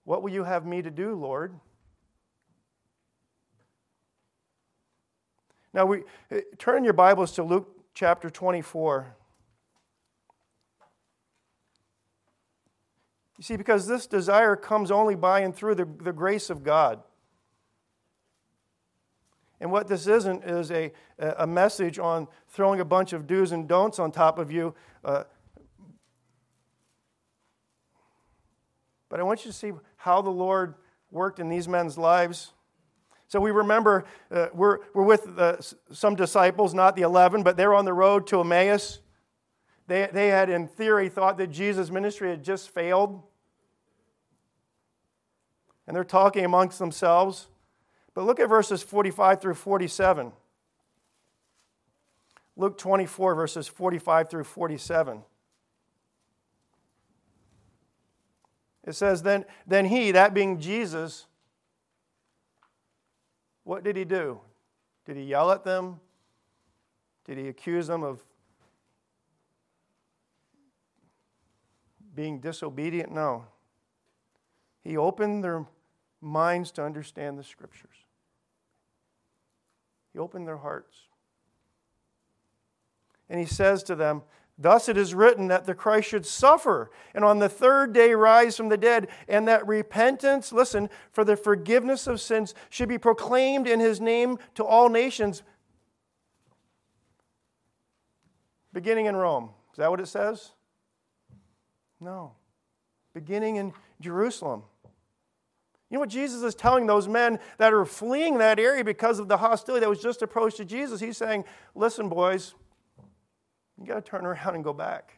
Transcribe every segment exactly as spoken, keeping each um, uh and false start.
What will you have me to do, Lord? Now, we turn your Bibles to Luke chapter twenty-four. You see, because this desire comes only by and through the, the grace of God. And what this isn't is a, a message on throwing a bunch of do's and don'ts on top of you. Uh, but I want you to see how the Lord worked in these men's lives. So we remember uh, we're, we're with uh, some disciples, not the eleven, but they're on the road to Emmaus. They, they had, in theory, thought that Jesus' ministry had just failed. And they're talking amongst themselves. But look at verses forty-five through forty-seven. Luke twenty-four, verses forty-five through forty-seven. It says, then, then he, that being Jesus, what did he do? Did he yell at them? Did he accuse them of being disobedient? No. He opened their minds to understand the Scriptures. He opened their hearts. And he says to them, thus it is written that the Christ should suffer and on the third day rise from the dead, and that repentance, listen, for the forgiveness of sins should be proclaimed in his name to all nations, beginning in Rome. Is that what it says? No. Beginning in Jerusalem. You know what Jesus is telling those men that are fleeing that area because of the hostility that was just approached to Jesus? He's saying, listen, boys, you got to turn around and go back.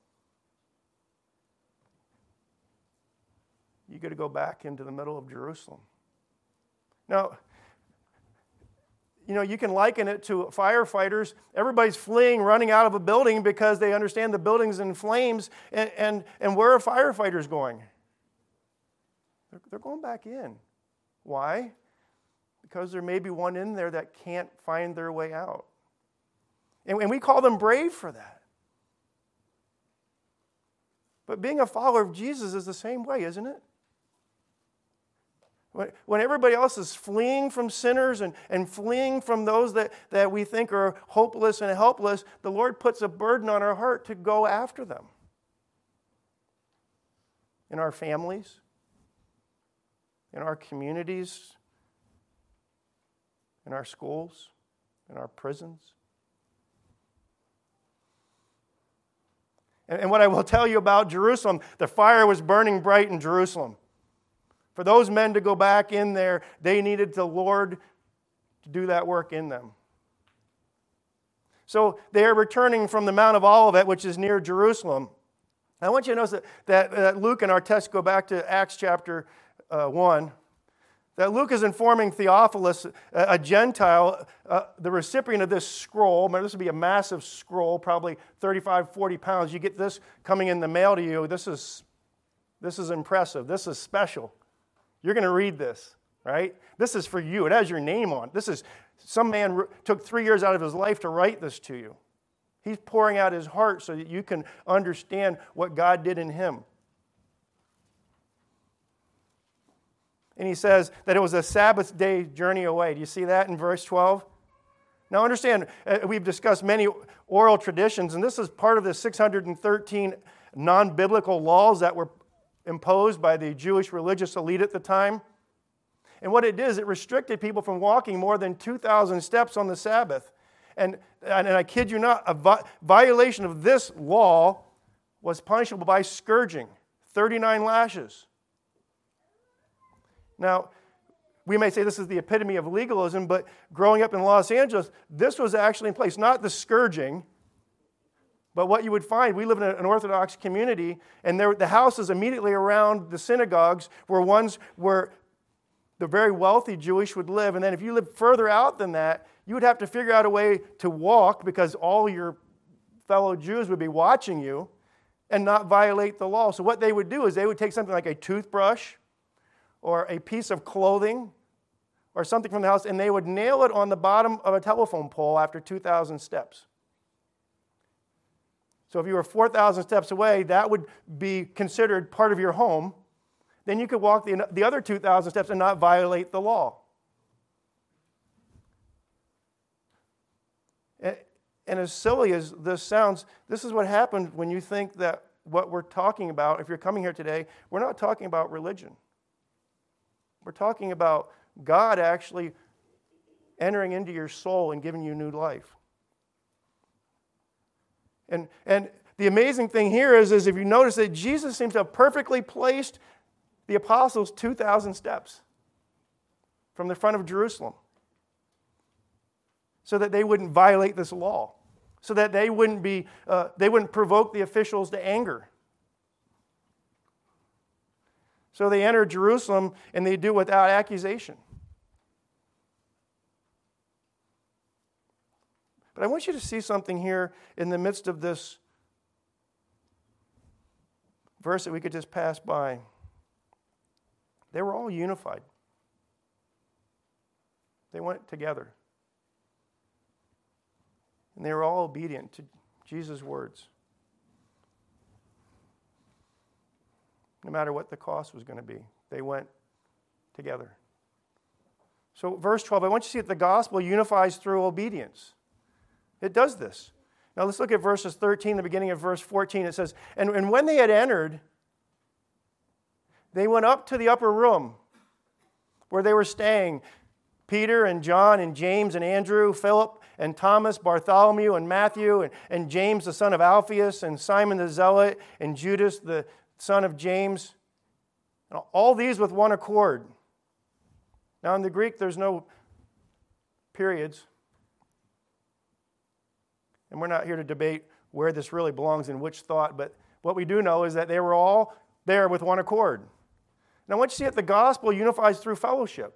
You got to go back into the middle of Jerusalem. Now, you know, you can liken it to firefighters. Everybody's fleeing, running out of a building because they understand the building's in flames. And, and, and where are firefighters going? They're, they're going back in. Why? Because there may be one in there that can't find their way out. And, and we call them brave for that. But being a follower of Jesus is the same way, isn't it? When, when everybody else is fleeing from sinners and, and fleeing from those that, that we think are hopeless and helpless, the Lord puts a burden on our heart to go after them. In our families, in our communities, in our schools, in our prisons. And, and what I will tell you about Jerusalem, the fire was burning bright in Jerusalem. For those men to go back in there, they needed the Lord to do that work in them. So they are returning from the Mount of Olivet, which is near Jerusalem. I want you to notice that, that, that Luke in our text, go back to Acts chapter uh, one, that Luke is informing Theophilus, a, a Gentile, uh, the recipient of this scroll. Remember, this would be a massive scroll, probably thirty-five, forty pounds. You get this coming in the mail to you. This is, this is impressive. This is special. You're going to read this, right? This is for you. It has your name on it. This is, some man took three years out of his life to write this to you. He's pouring out his heart so that you can understand what God did in him. And he says that it was a Sabbath day journey away. Do you see that in verse twelve? Now understand, uh, we've discussed many oral traditions, and this is part of the six hundred thirteen non-biblical laws that were imposed by the Jewish religious elite at the time. And what it did is it restricted people from walking more than two thousand steps on the Sabbath. And, and I kid you not, a vi- violation of this law was punishable by scourging, thirty-nine lashes. Now, we may say this is the epitome of legalism, but growing up in Los Angeles, this was actually in place. Not the scourging, but what you would find, we live in an Orthodox community, and there, the houses immediately around the synagogues were ones where the very wealthy Jewish would live. And then if you lived further out than that, you would have to figure out a way to walk because all your fellow Jews would be watching you and not violate the law. So what they would do is they would take something like a toothbrush or a piece of clothing or something from the house, and they would nail it on the bottom of a telephone pole after two thousand steps. So if you were four thousand steps away, that would be considered part of your home. then you could walk the, the other two thousand steps and not violate the law. And, and as silly as this sounds, this is what happens when you think that what we're talking about, if you're coming here today, we're not talking about religion. We're talking about God actually entering into your soul and giving you new life. And, and the amazing thing here is, is if you notice that Jesus seems to have perfectly placed the apostles two thousand steps from the front of Jerusalem so that they wouldn't violate this law, so that they wouldn't be, uh, they wouldn't provoke the officials to anger. So they enter Jerusalem and they do without accusation. But I want you to see something here in the midst of this verse that we could just pass by. They were all unified. They went together. And they were all obedient to Jesus' words. No matter what the cost was going to be, they went together. So verse twelve, I want you to see that the gospel unifies through obedience. It does this. Now let's look at verses thirteen, the beginning of verse fourteen. It says, and, and when they had entered, they went up to the upper room where they were staying. Peter and John and James and Andrew, Philip and Thomas, Bartholomew and Matthew, and, and James the son of Alphaeus, and Simon the Zealot, and Judas the son of James. All these with one accord. Now in the Greek there's no periods. And we're not here to debate where this really belongs in which thought, but what we do know is that they were all there with one accord. Now I want you to see that the gospel unifies through fellowship.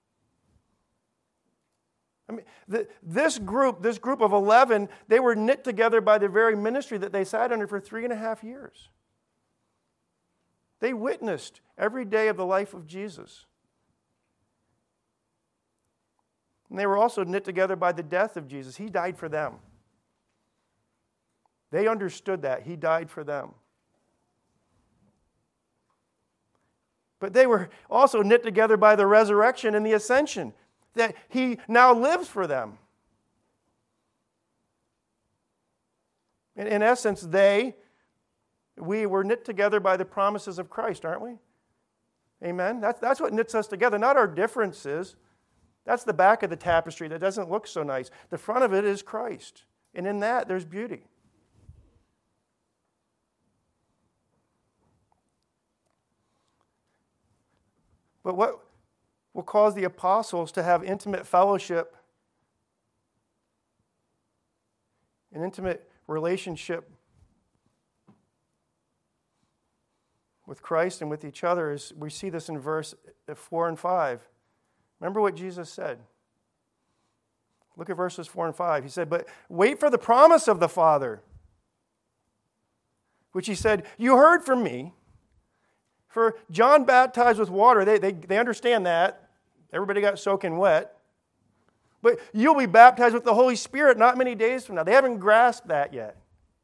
I mean, the, this group, this group of eleven, they were knit together by the very ministry that they sat under for three and a half years. They witnessed every day of the life of Jesus. And they were also knit together by the death of Jesus. He died for them. They understood that. He died for them. But they were also knit together by the resurrection and the ascension, that He now lives for them. In, in essence, they, we were knit together by the promises of Christ, aren't we? Amen? That's, that's what knits us together, not our differences. That's the back of the tapestry that doesn't look so nice. The front of it is Christ. And in that, there's beauty. But what will cause the apostles to have intimate fellowship, an intimate relationship with Christ and with each other is, we see this in verse four and five. Remember what Jesus said. Look at verses four and five. He said, but wait for the promise of the Father, which He said, you heard from me. For John baptized with water. They, they, they understand that. Everybody got soaking wet. But you'll be baptized with the Holy Spirit not many days from now. They haven't grasped that yet.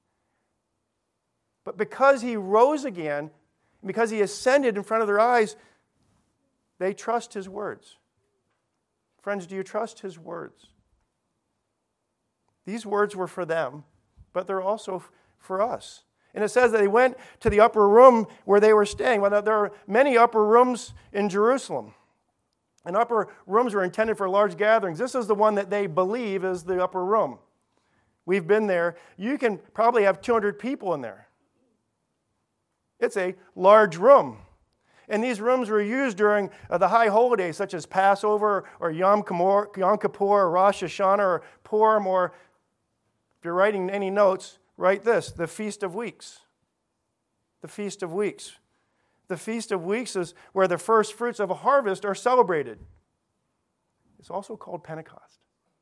But because He rose again, because He ascended in front of their eyes, they trust His words. Friends, do you trust His words? These words were for them, but they're also for us. And it says that they went to the upper room where they were staying. Well, there are many upper rooms in Jerusalem. And upper rooms were intended for large gatherings. This is the one that they believe is the upper room. We've been there. You can probably have two hundred people in there. It's a large room. And these rooms were used during uh, the high holidays such as Passover or Yom Kippur, Yom Kippur or Rosh Hashanah or Purim, or if you're writing any notes, write this, the Feast of Weeks. The Feast of Weeks. The Feast of Weeks is where the first fruits of a harvest are celebrated. It's also called Pentecost.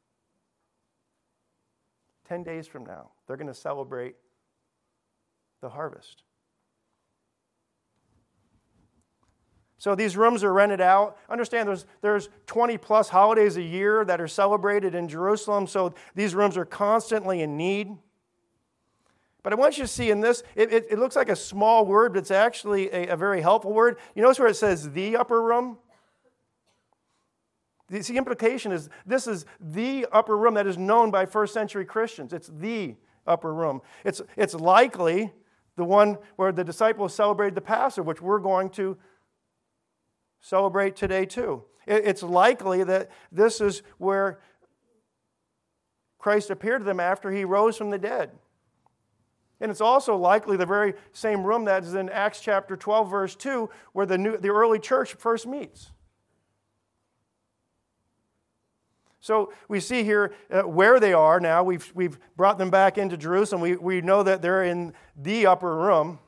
Ten days from now, they're going to celebrate the harvest. So these rooms are rented out. Understand there's, there's twenty plus holidays a year that are celebrated in Jerusalem, so these rooms are constantly in need. But I want you to see in this, it, it, it looks like a small word, but it's actually a, a very helpful word. You notice where it says the upper room? The, the implication is this is the upper room that is known by first century Christians. It's the upper room. It's, it's likely the one where the disciples celebrated the Passover, which we're going to celebrate today too. It, it's likely that this is where Christ appeared to them after he rose from the dead. And it's also likely the very same room that is in Acts chapter twelve, verse two, where the, new, the early church first meets. So we see here uh, where they are now. We've, we've brought them back into Jerusalem. We, we know that they're in the upper room.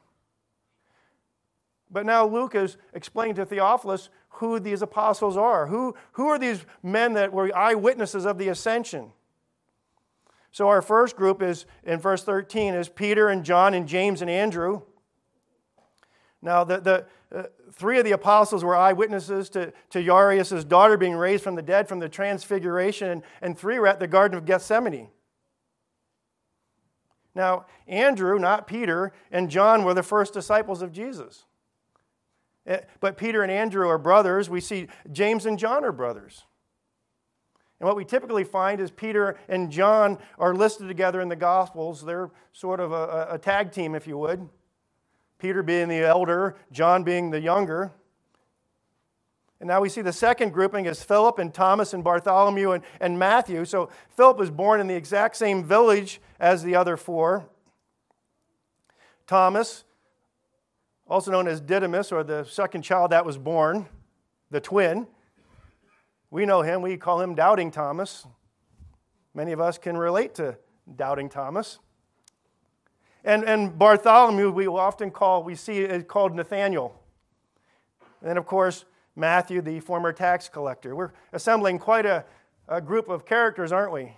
But now Luke is explaining to Theophilus who these apostles are. Who, who are these men that were eyewitnesses of the ascension? So our first group is, in verse thirteen, is Peter and John and James and Andrew. Now, the, the uh, three of the apostles were eyewitnesses to, to Jairus' daughter being raised from the dead from the transfiguration, and, and three were at the Garden of Gethsemane. Now, Andrew, not Peter, and John were the first disciples of Jesus. But Peter and Andrew are brothers. We see James and John are brothers. And what we typically find is Peter and John are listed together in the Gospels. They're sort of a, a tag team, if you would. Peter being the elder, John being the younger. And now we see the second grouping is Philip and Thomas and Bartholomew and, and Matthew. So Philip was born in the exact same village as the other four. Thomas, also known as Didymus, or the second child that was born, the twin. We know him. We call him Doubting Thomas. Many of us can relate to Doubting Thomas. And, and Bartholomew, we will often call, we see it called Nathaniel. And of course, Matthew, the former tax collector. We're assembling quite a, a group of characters, aren't we?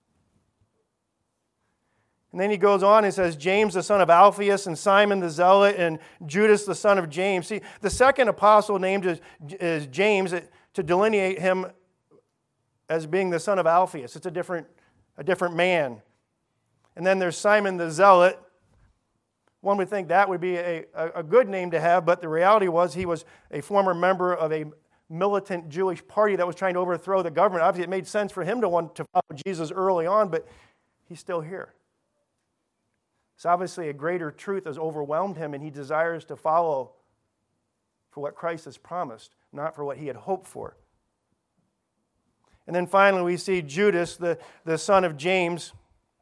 And then he goes on and says, James, the son of Alphaeus, and Simon the Zealot, and Judas, the son of James. See, the second apostle named is, is James, to delineate him as being the son of Alphaeus. It's a different, a different man. And then there's Simon the Zealot. One would think that would be a, a good name to have, but the reality was he was a former member of a militant Jewish party that was trying to overthrow the government. Obviously, it made sense for him to want to follow Jesus early on, but he's still here. So obviously a greater truth has overwhelmed him, and he desires to follow for what Christ has promised, not for what he had hoped for. And then finally we see Judas, the, the son of James.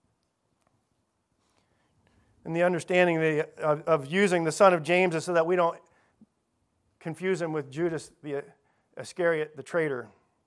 And the understanding of, of using the son of James is so that we don't confuse him with Judas the Iscariot, the traitor.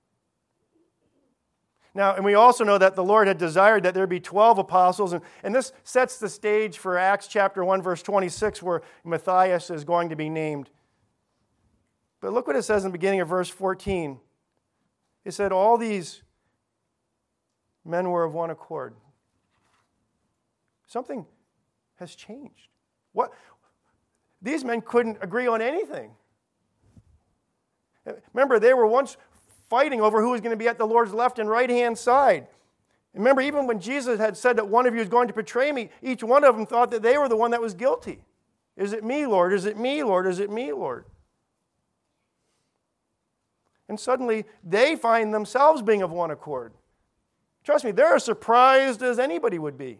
Now, and we also know that the Lord had desired that there be twelve apostles, and, and this sets the stage for Acts chapter one, verse twenty-six, where Matthias is going to be named. But look what it says in the beginning of verse fourteen. It said, all these men were of one accord. Something has changed. What? These men couldn't agree on anything. Remember, they were once fighting over who was going to be at the Lord's left and right-hand side. Remember, even when Jesus had said that one of you is going to betray me, each one of them thought that they were the one that was guilty. Is it me, Lord? Is it me, Lord? Is it me, Lord? And suddenly, they find themselves being of one accord. Trust me, they're as surprised as anybody would be.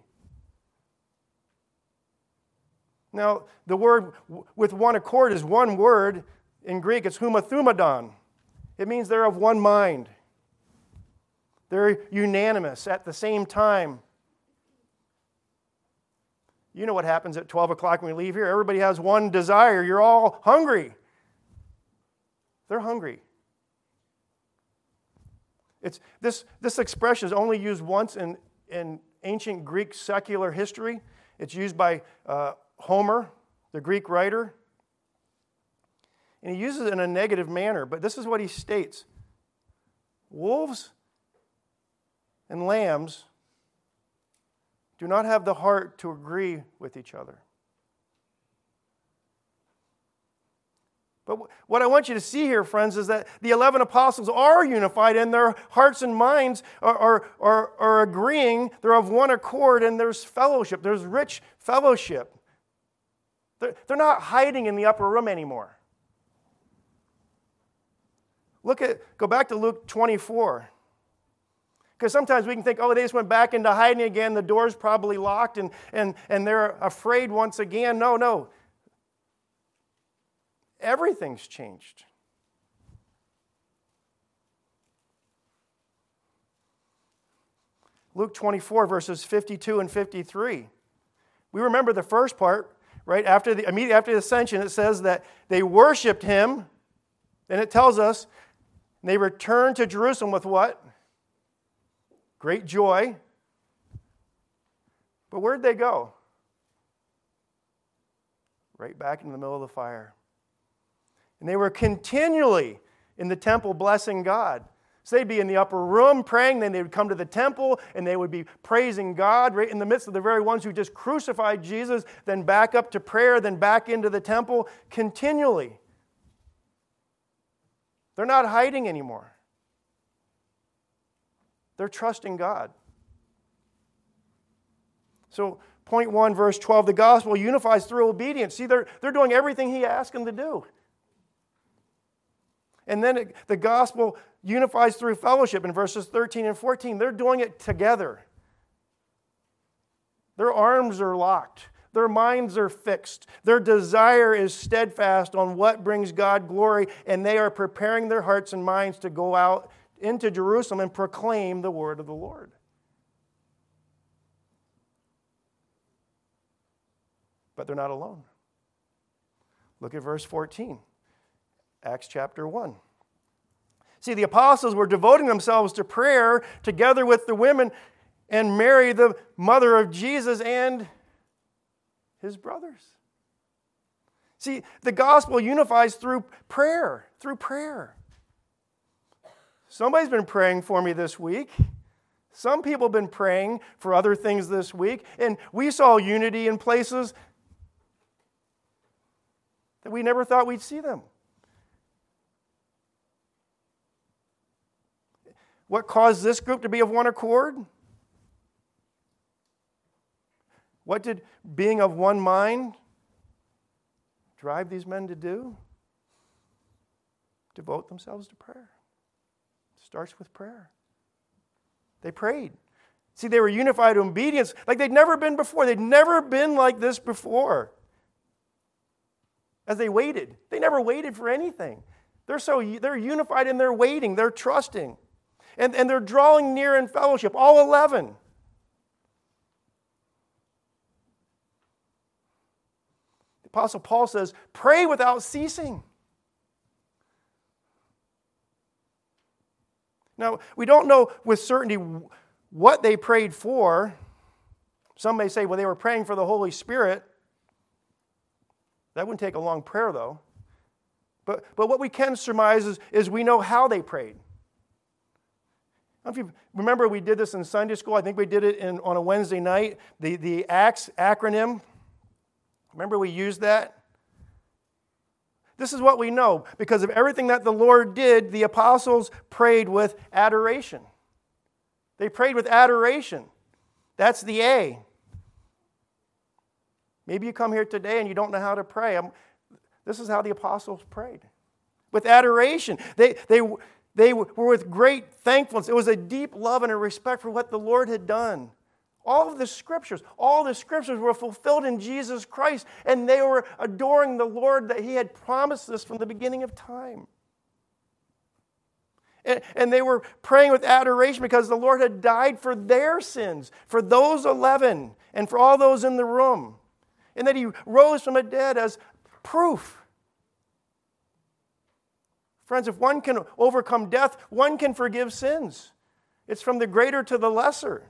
Now, the word with one accord is one word. In Greek, it's humathumadon. It means they're of one mind. They're unanimous at the same time. You know what happens at twelve o'clock when we leave here. Everybody has one desire. You're all hungry. They're hungry. It's, this, this expression is only used once in, in ancient Greek secular history. It's used by uh, Homer, the Greek writer. And he uses it in a negative manner, but this is what he states. Wolves and lambs do not have the heart to agree with each other. But what I want you to see here, friends, is that the eleven apostles are unified and their hearts and minds are, are, are, are agreeing. They're of one accord and there's fellowship. There's rich fellowship. They're, they're not hiding in the upper room anymore. Look at, go back to Luke twenty-four. Because sometimes we can think, oh, they just went back into hiding again. The door's probably locked and, and, and they're afraid once again. No, no. Everything's changed. Luke twenty-four, verses fifty-two and fifty-three. We remember the first part, right? After the, immediately after the ascension, it says that they worshiped him. And it tells us they returned to Jerusalem with what? Great joy. But where'd they go? Right back into the middle of the fire. And they were continually in the temple blessing God. So they'd be in the upper room praying, then they would come to the temple and they would be praising God right in the midst of the very ones who just crucified Jesus, then back up to prayer, then back into the temple continually. They're not hiding anymore. They're trusting God. So, point one, verse twelve, the gospel unifies through obedience. See, they're, they're doing everything he asked them to do. And then it, the gospel unifies through fellowship in verses thirteen and fourteen. They're doing it together. Their arms are locked. Their minds are fixed. Their desire is steadfast on what brings God glory, and they are preparing their hearts and minds to go out into Jerusalem and proclaim the word of the Lord. But they're not alone. Look at verse fourteen, Acts chapter one. See, the apostles were devoting themselves to prayer together with the women and Mary, the mother of Jesus, and his brothers. See, the gospel unifies through prayer, through prayer. Somebody's been praying for me this week. Some people have been praying for other things this week, and we saw unity in places that we never thought we'd see them. What caused this group to be of one accord? What did being of one mind drive these men to do? Devote themselves to prayer. It starts with prayer. They prayed. See, they were unified in obedience like they'd never been before. They'd never been like this before. As they waited. They never waited for anything. They're so they're unified in their waiting. They're trusting. And, and they're drawing near in fellowship, all eleven. The Apostle Paul says, pray without ceasing. Now, we don't know with certainty what they prayed for. Some may say, well, they were praying for the Holy Spirit. That wouldn't take a long prayer, though. But, but what we can surmise is, is we know how they prayed. I don't know if you remember, we did this in Sunday school. I think we did it in, on a Wednesday night. The, the ACTS acronym. Remember we used that? This is what we know. Because of everything that the Lord did, the apostles prayed with adoration. They prayed with adoration. That's the A. Maybe you come here today and you don't know how to pray. I'm, this is how the apostles prayed. With adoration. They, they, they were with great thankfulness. It was a deep love and a respect for what the Lord had done. All of the scriptures, all the scriptures were fulfilled in Jesus Christ, and they were adoring the Lord that he had promised us from the beginning of time. And, and they were praying with adoration because the Lord had died for their sins, for those eleven, and for all those in the room. And that he rose from the dead as proof. Friends, if one can overcome death, one can forgive sins. It's from the greater to the lesser.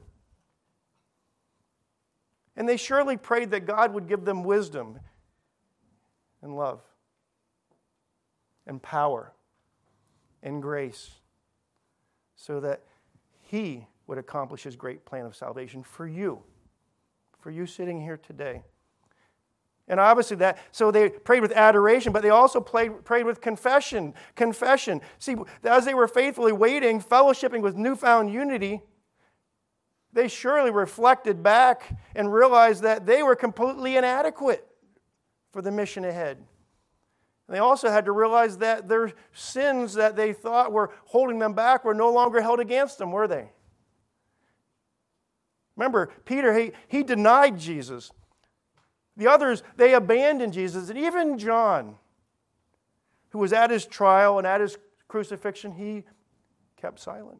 And they surely prayed that God would give them wisdom and love and power and grace so that he would accomplish his great plan of salvation for you, for you sitting here today. And obviously that, so they prayed with adoration, but they also prayed, prayed with confession. Confession. See, as they were faithfully waiting, fellowshipping with newfound unity, they surely reflected back and realized that they were completely inadequate for the mission ahead. And they also had to realize that their sins that they thought were holding them back were no longer held against them, were they? Remember, Peter, he, he denied Jesus. The others, they abandoned Jesus. And even John, who was at his trial and at his crucifixion, he kept silent.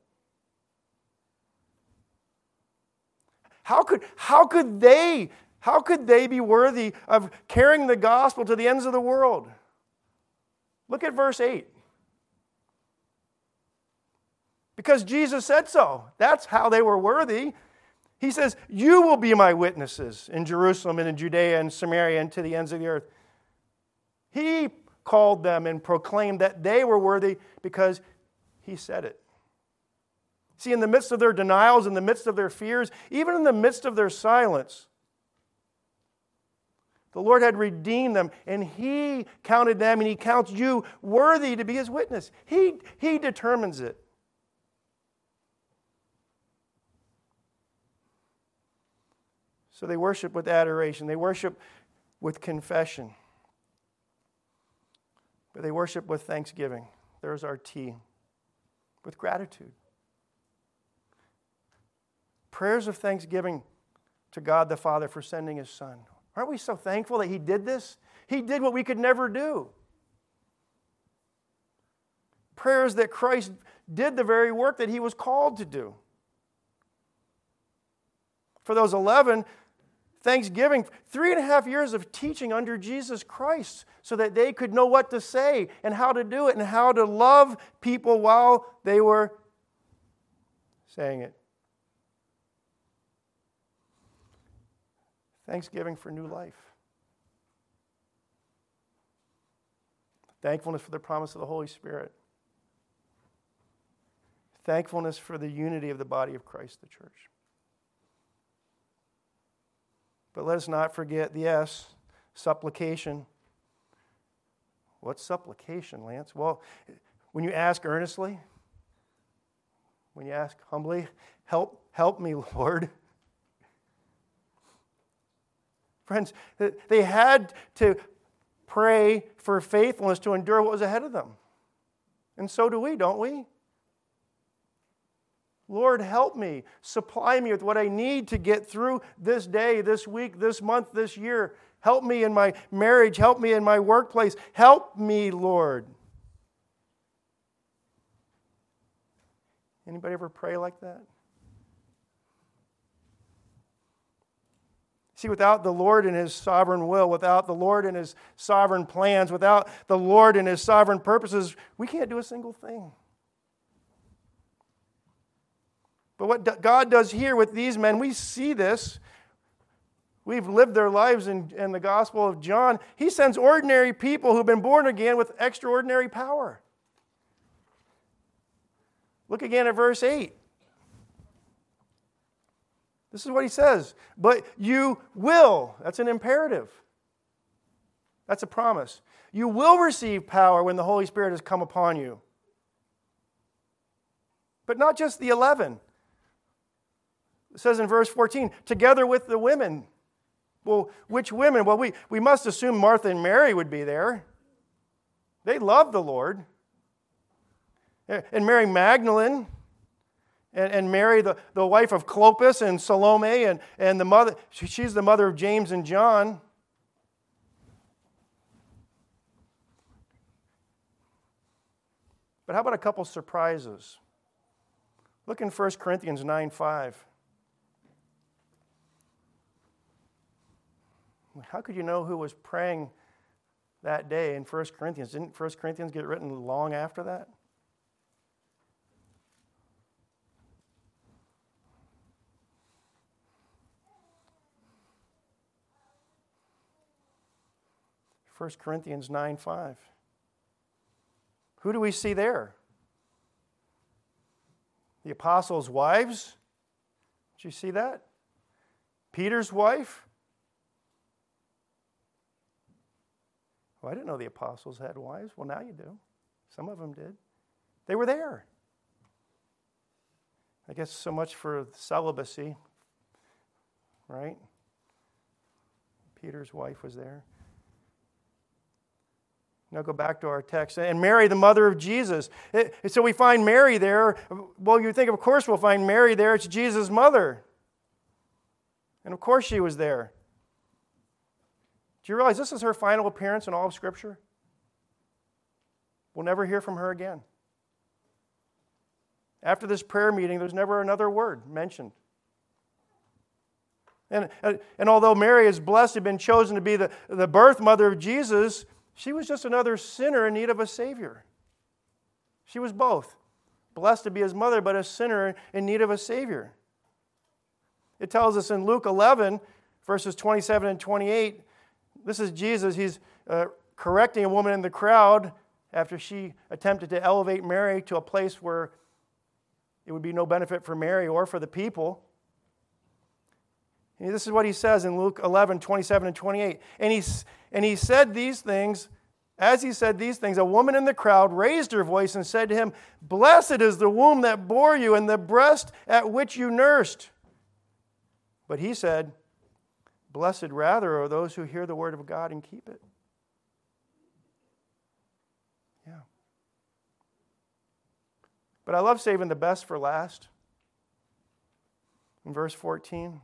How could, how could they, how could they be worthy of carrying the gospel to the ends of the world? Look at verse eight. Because Jesus said so. That's how they were worthy. He says, you will be my witnesses in Jerusalem and in Judea and Samaria and to the ends of the earth. He called them and proclaimed that they were worthy because he said it. See, in the midst of their denials, in the midst of their fears, even in the midst of their silence, the Lord had redeemed them, and he counted them, and he counts you worthy to be his witness. He, he determines it. So they worship with adoration. They worship with confession. But they worship with thanksgiving. There's our T. With gratitude. Prayers of thanksgiving to God the Father for sending his Son. Aren't we so thankful that he did this? He did what we could never do. Prayers that Christ did the very work that he was called to do. For those eleven, thanksgiving, three and a half years of teaching under Jesus Christ so that they could know what to say and how to do it and how to love people while they were saying it. Thanksgiving for new life. Thankfulness for the promise of the Holy Spirit. Thankfulness for the unity of the body of Christ, the church. But let us not forget the S, supplication. What's supplication, Lance? Well, when you ask earnestly, when you ask humbly, help, help me, Lord. Friends, they had to pray for faithfulness to endure what was ahead of them. And so do we, don't we? Lord, help me. Supply me with what I need to get through this day, this week, this month, this year. Help me in my marriage. Help me in my workplace. Help me, Lord. Anybody ever pray like that? See, without the Lord and his sovereign will, without the Lord and his sovereign plans, without the Lord and his sovereign purposes, we can't do a single thing. But what God does here with these men, we see this. We've lived their lives in, in the Gospel of John. He sends ordinary people who've been born again with extraordinary power. Look again at verse eight. This is what he says. But you will. That's an imperative. That's a promise. You will receive power when the Holy Spirit has come upon you. But not just the eleven. It says in verse fourteen, together with the women. Well, which women? Well, we, we must assume Martha and Mary would be there. They loved the Lord. And Mary Magdalene, and, and Mary, the, the wife of Clopas, and Salome, and, and the mother, she's the mother of James and John. But how about a couple surprises? Look in First Corinthians nine five. How could you know who was praying that day in First Corinthians? Didn't First Corinthians get written long after that? First Corinthians nine five. Who do we see there? The apostles' wives. Did you see that? Peter's wife. Well, I didn't know the apostles had wives. Well, now you do. Some of them did. They were there. I guess so much for celibacy, right? Peter's wife was there. Now go back to our text. And Mary, the mother of Jesus. It, so we find Mary there. Well, you think, of course, we'll find Mary there. It's Jesus' mother. And of course she was there. Do you realize this is her final appearance in all of Scripture? We'll never hear from her again. After this prayer meeting, there's never another word mentioned. And, and although Mary is blessed to have been chosen to be the, the birth mother of Jesus, she was just another sinner in need of a Savior. She was both. Blessed to be his mother, but a sinner in need of a Savior. It tells us in Luke eleven, verses twenty-seven and twenty-eight, this is Jesus. He's uh, correcting a woman in the crowd after she attempted to elevate Mary to a place where it would be no benefit for Mary or for the people. And this is what he says in Luke eleven, twenty-seven and twenty-eight. And he, and he said these things, as he said these things, a woman in the crowd raised her voice and said to him, "Blessed is the womb that bore you and the breast at which you nursed." But he said, "Blessed rather are those who hear the word of God and keep it." Yeah. But I love saving the best for last. In verse fourteen.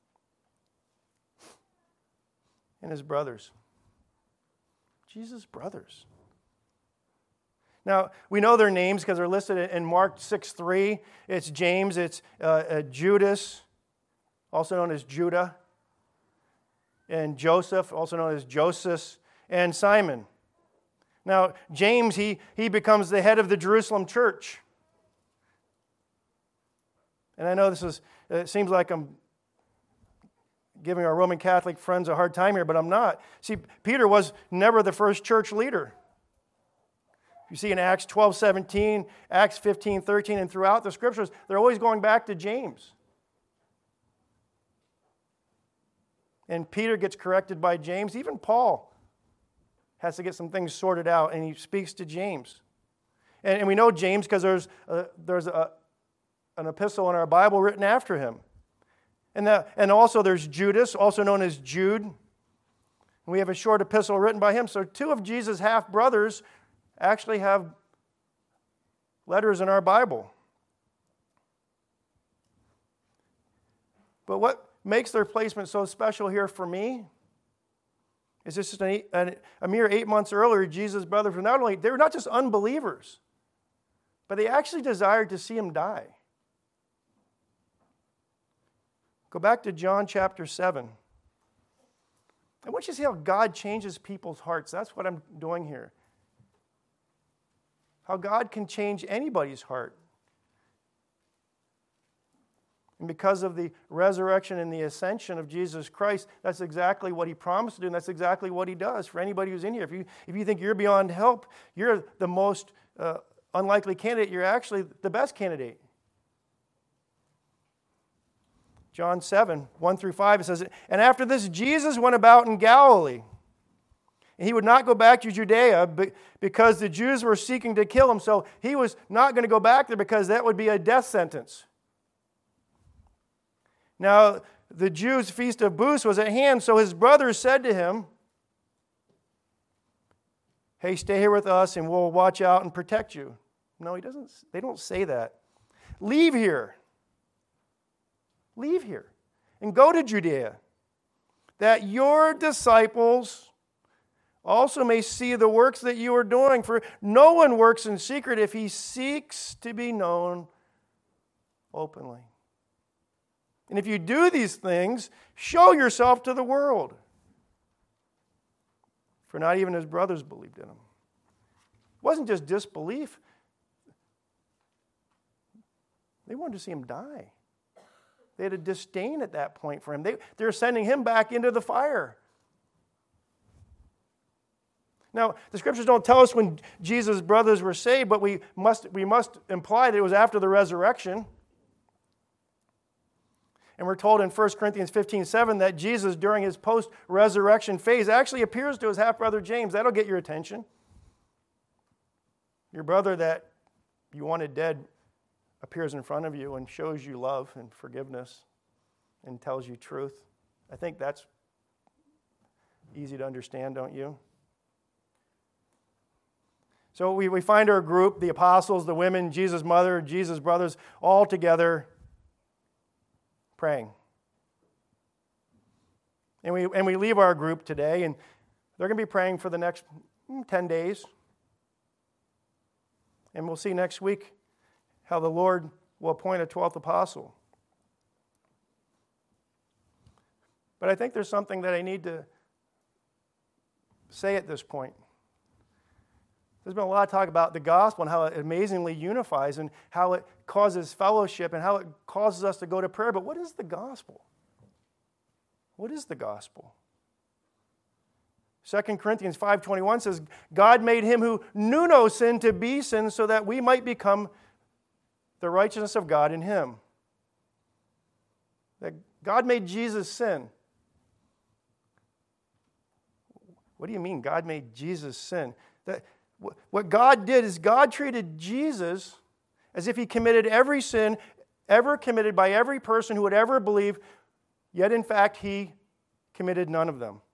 And his brothers. Jesus' brothers. Now, we know their names because they're listed in Mark six three. It's James, it's uh, uh, Judas, also known as Judah, and Joseph, also known as Joseph, and Simon. Now, James, he, he becomes the head of the Jerusalem church. And I know this is, it seems like I'm giving our Roman Catholic friends a hard time here, but I'm not. See, Peter was never the first church leader. You see in Acts twelve seventeen, Acts fifteen thirteen, and throughout the Scriptures, they're always going back to James. And Peter gets corrected by James. Even Paul has to get some things sorted out, and he speaks to James. And, and we know James because there's, a, there's a, an epistle in our Bible written after him. And, the, and also there's Judas, also known as Jude. And we have a short epistle written by him. So two of Jesus' half-brothers actually have letters in our Bible. But what makes their placement so special here for me is this just an, an, a mere eight months earlier, Jesus' brothers were not only, they were not just unbelievers, but they actually desired to see him die. Go back to John chapter seven. I want you to see how God changes people's hearts. That's what I'm doing here. How God can change anybody's heart. And because of the resurrection and the ascension of Jesus Christ, that's exactly what he promised to do, and that's exactly what he does for anybody who's in here. If you, if you think you're beyond help, you're the most uh, unlikely candidate. You're actually the best candidate. John seven, one through five, it says, "And after this, Jesus went about in Galilee. And he would not go back to Judea because the Jews were seeking to kill him." So he was not going to go back there because that would be a death sentence. Now, the Jews' feast of booths was at hand, so his brothers said to him, "Hey, stay here with us and we'll watch out and protect you." No, he doesn't. They don't say that. "Leave here. Leave here and go to Judea, that your disciples also may see the works that you are doing. For no one works in secret if he seeks to be known openly. And if you do these things, show yourself to the world." For not even his brothers believed in him. It wasn't just disbelief. They wanted to see him die. They had a disdain at that point for him. They, they were sending him back into the fire. Now, the Scriptures don't tell us when Jesus' brothers were saved, but we must, we must imply that it was after the resurrection. And we're told in First Corinthians fifteen seven that Jesus, during his post-resurrection phase, actually appears to his half-brother James. That'll get your attention. Your brother that you wanted dead appears in front of you and shows you love and forgiveness and tells you truth. I think that's easy to understand, don't you? So we, we find our group, the apostles, the women, Jesus' mother, Jesus' brothers, all together praying. And we, and we leave our group today, and they're going to be praying for the next ten days. And we'll see next week how the Lord will appoint a twelfth apostle. But I think there's something that I need to say at this point. There's been a lot of talk about the gospel and how it amazingly unifies and how it causes fellowship and how it causes us to go to prayer. But what is the gospel? What is the gospel? Second Corinthians five twenty-one says, God made him who knew no sin to be sin so that we might become the righteousness of God in him. That God made Jesus sin. What do you mean God made Jesus sin? That what God did is God treated Jesus as if he committed every sin ever committed by every person who would ever believe, yet in fact he committed none of them.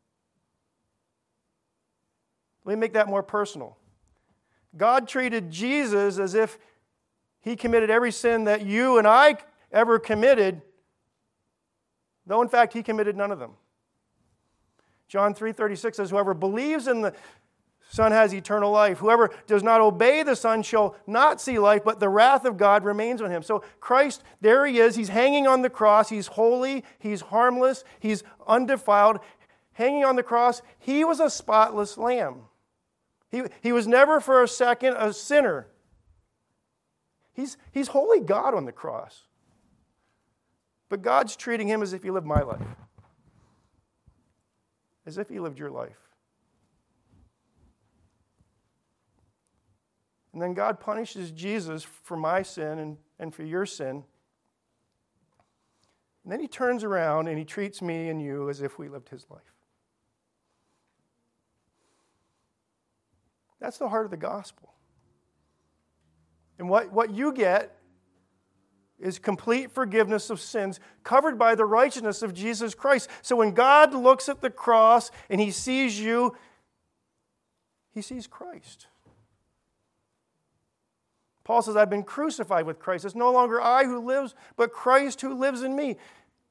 Let me make that more personal. God treated Jesus as if he committed every sin that you and I ever committed, though in fact he committed none of them. John three thirty-six says, whoever believes in the Son has eternal life. Whoever does not obey the Son shall not see life, but the wrath of God remains on him. So Christ, there he is. He's hanging on the cross. He's holy. He's harmless. He's undefiled. Hanging on the cross, he was a spotless lamb. He, he was never for a second a sinner. He's, he's holy God on the cross. But God's treating him as if he lived my life. As if he lived your life. And then God punishes Jesus for my sin and, and for your sin. And then he turns around and he treats me and you as if we lived his life. That's the heart of the gospel. And what, what you get is complete forgiveness of sins covered by the righteousness of Jesus Christ. So when God looks at the cross and he sees you, he sees Christ. Paul says, I've been crucified with Christ. It's no longer I who lives, but Christ who lives in me.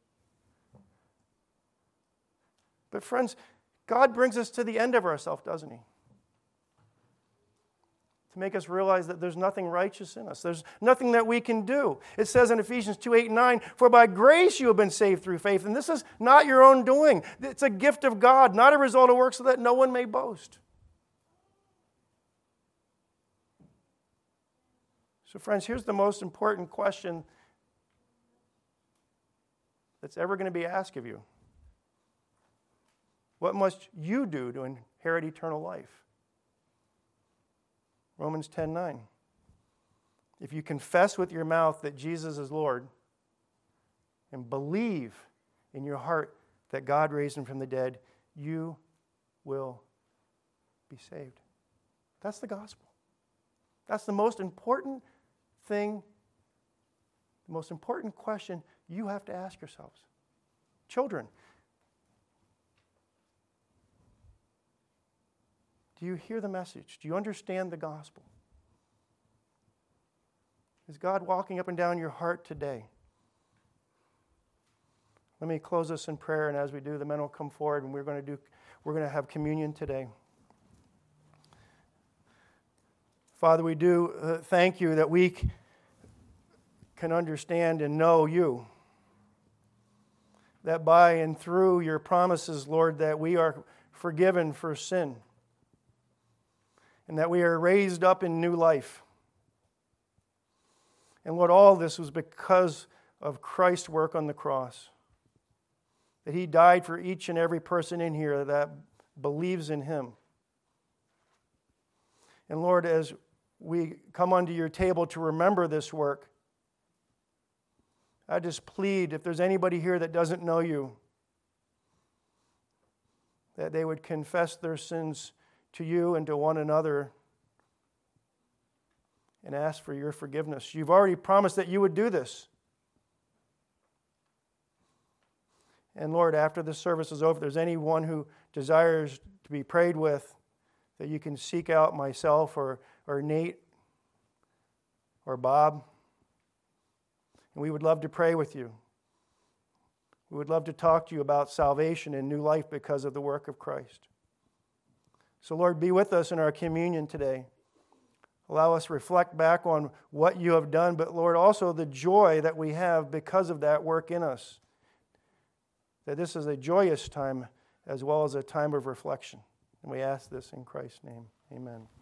But friends, God brings us to the end of ourselves, doesn't he? To make us realize that there's nothing righteous in us. There's nothing that we can do. It says in Ephesians two, eight, and nine, for by grace you have been saved through faith. And this is not your own doing. It's a gift of God, not a result of works, so that no one may boast. So friends, here's the most important question that's ever going to be asked of you. What must you do to inherit eternal life? Romans ten nine. If you confess with your mouth that Jesus is Lord and believe in your heart that God raised him from the dead, you will be saved. That's the gospel. That's the most important thing, the most important question you have to ask yourselves. Children, do you hear the message? Do you understand the gospel? Is God walking up and down your heart today? Let me close this in prayer, and as we do, the men will come forward, and we're going to do, we're going to have communion today. Father, we do uh, thank you that we c- can understand and know you. That by and through your promises, Lord, that we are forgiven for sin. And that we are raised up in new life. And Lord, all this was because of Christ's work on the cross. That he died for each and every person in here that believes in him. And Lord, as we come unto your table to remember this work, I just plead, if there's anybody here that doesn't know you, that they would confess their sins to you and to one another and ask for your forgiveness. You've already promised that you would do this. And Lord, after this service is over, if there's anyone who desires to be prayed with, that you can seek out myself or, or Nate or Bob. And we would love to pray with you. We would love to talk to you about salvation and new life because of the work of Christ. So Lord, be with us in our communion today. Allow us to reflect back on what you have done, but Lord, also the joy that we have because of that work in us. That this is a joyous time as well as a time of reflection. And we ask this in Christ's name. Amen.